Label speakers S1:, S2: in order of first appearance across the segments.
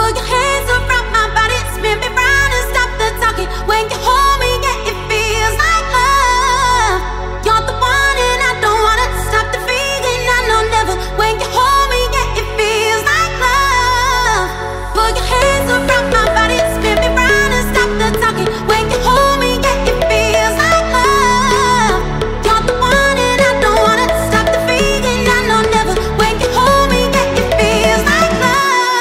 S1: Put your hands around my body, spin me round and stop the talking. When you hold me, yeah, it feels like love. You're the one and I don't wanna stop the feeling. I know never. When you hold me, yeah, it feels like love. Put your hands around my body, spin me round and stop the talking. When you hold me, yeah, it feels like love. You're the one and I don't wanna stop the feeling. I know never. When you hold me, yeah, it feels like love.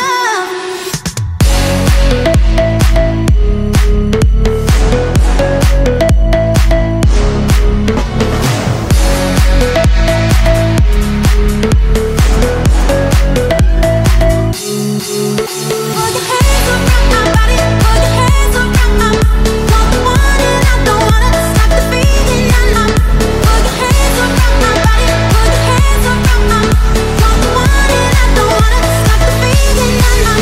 S1: Put your hands around my body, put your hands around my. You're the one and I don't wanna stop the feeling. I know. Put your hands around my body, put your hands around my. You're the one and I don't wanna stop the feeling. I know.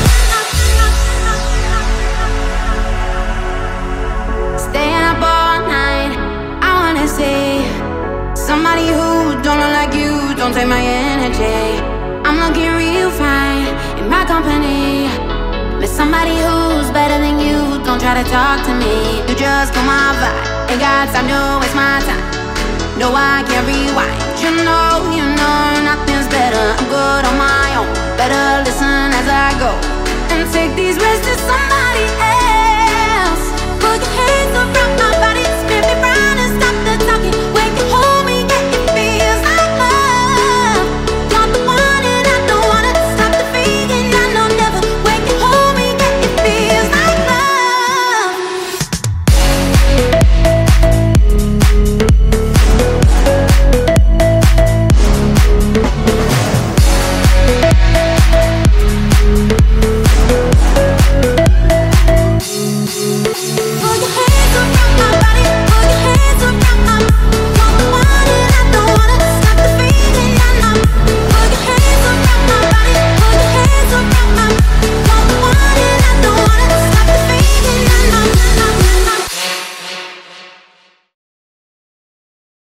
S1: Staying up all night, I wanna see somebody who don't look like you, don't take my energy. I'm looking real fine in my company. With somebody who's better than you, don't try to talk to me. You just go my vibe, ain't got time to waste my time. No, I can't rewind. You know, nothing's better. I'm good on my own. Better listen as I go and take these risks to somebody else. Put your hands around my body, spin me round and stop the talking. When you hold me, yeah, it feels like love. You're the one and I don't wanna stop the feeling. I know never. When you hold me, yeah, it feels like love. Put your hands